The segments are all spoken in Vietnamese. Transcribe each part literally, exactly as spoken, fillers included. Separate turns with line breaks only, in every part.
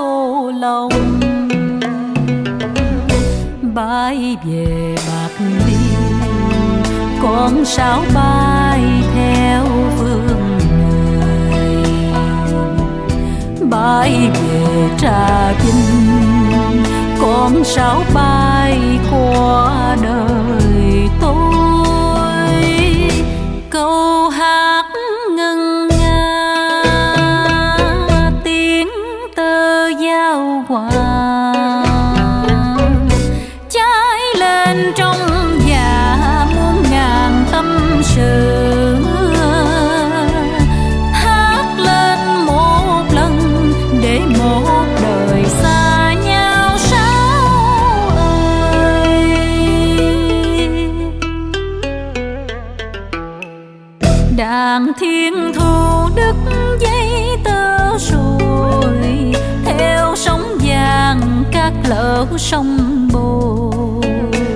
xô lòng. Bay về bạc liêu, con sáo bay theo phương người. Bay về Trà Vinh, con sáo bay qua đời tôi. Câu hát ngân nga tiếng tơ giao hòa, cháy lên trong dạ muôn ngàn tâm sự. Hát lên một lần để một đời xa nhau sao ơi. Đàn thiên thu đứt dây tơ rồi, theo sóng vàng cát lở sông bồi.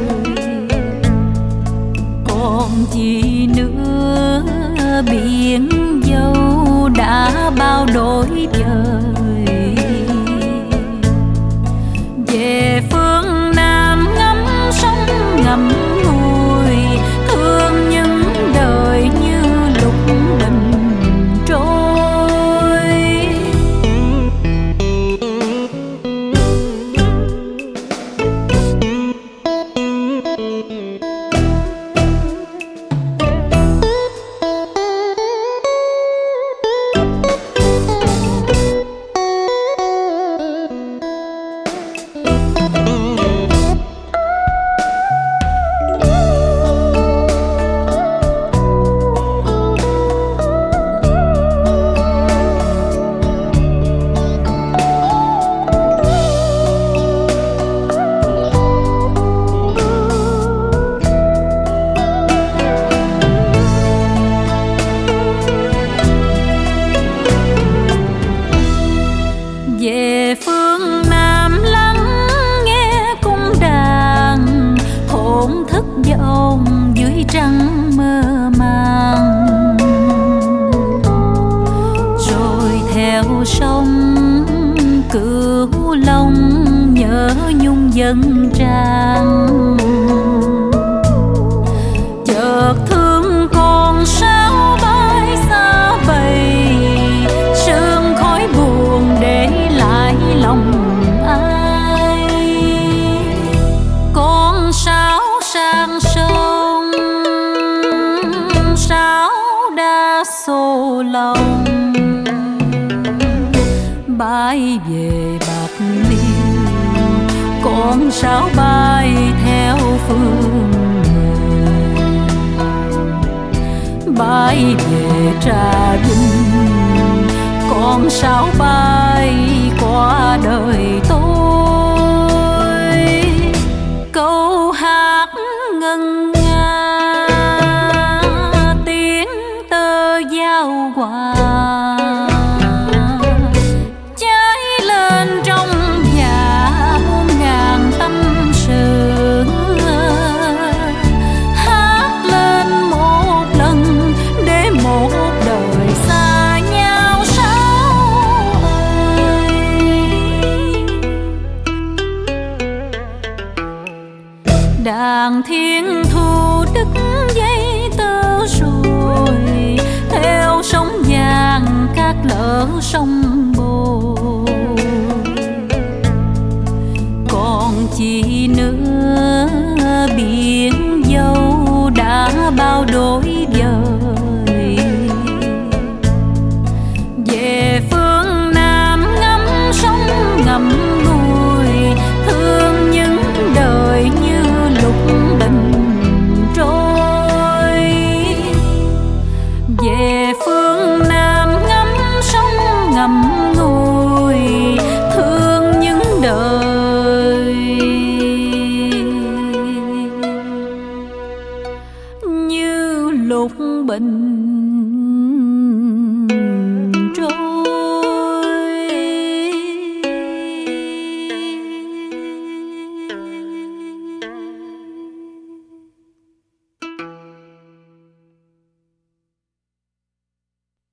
Còn gì nữa biển dâu đã bao đổi dời. Về phương Nam ngắm sông ngắm ngùi, thương những đời như lúc bình trôi. Về phương Nam lắng nghe cung đàn, thổn thức vọng dưới trăng mơ màng. Rồi theo sông Cửu Long nhớ nhung dân tràn. Chợt thương con sao bay xa bầy, sương khói buồn để lại lòng ai. Con sáo sang sông, sáo đã xô lòng. Bay về bạc liêu, con sáo bay theo phương người. Bay về Trà Vinh, con sáo bay qua đời tôi. Câu hát ngân nga tiếng tơ giao hòa, cháy lên trong dạ muôn ngàn tâm sự. Hát lên một lần để một đời xa nhau sao ơi. Đàn thiên thu đứt dây tơ rồi, theo sóng vàng cát lở sông bồi. Còn chi nữa biển dâu đã bao đổi dời. Về phương Nam ngắm sông ngắm ngùi, thương những đời như lúc bình trôi. Về phương Nam ngắm sông ngắm ngùi, thương những đời như lúc bình